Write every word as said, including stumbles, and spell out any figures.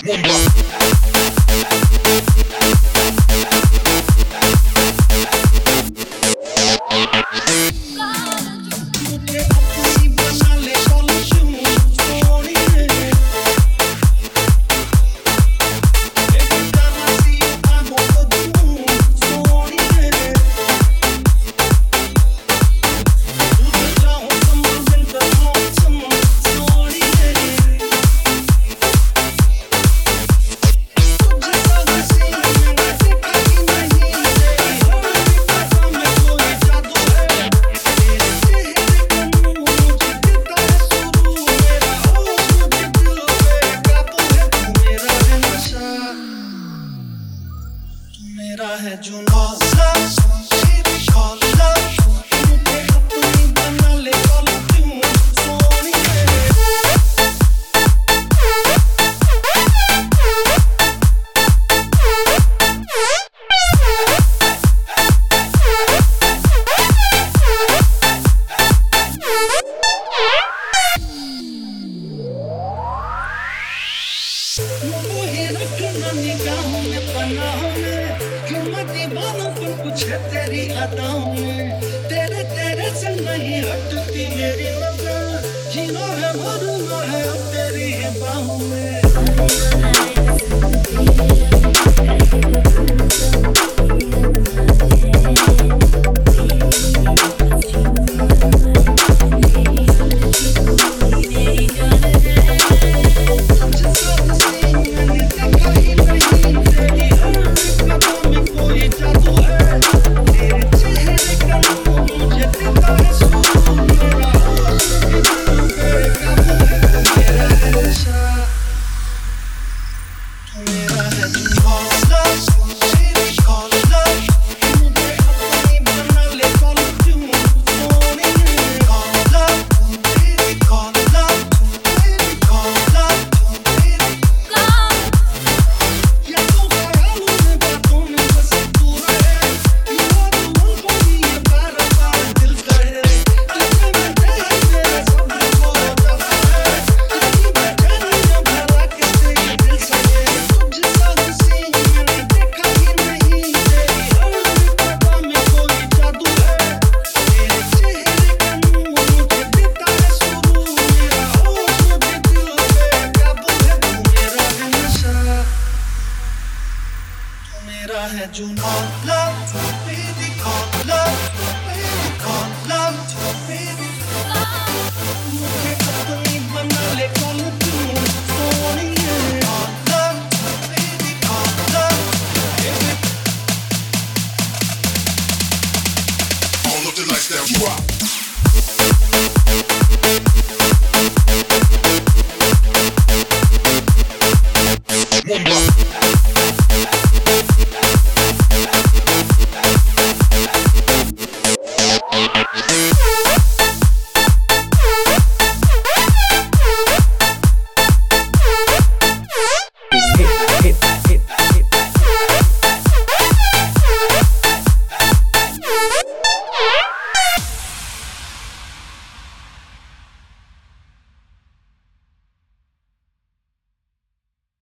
मेरा है जो नौसा तेरी शौला मुझे अपनी बना ले बोल क्यों सोनिए मुझे ही रखना निगाहों में पनाहों में क्यों मैं दीवाना पर कुछ है तेरी अदाओं में तेरे तेरे से नहीं हटती मेरी नजर जीना है मरना है अब तेरी ही बाहों में मेरा है जो नौला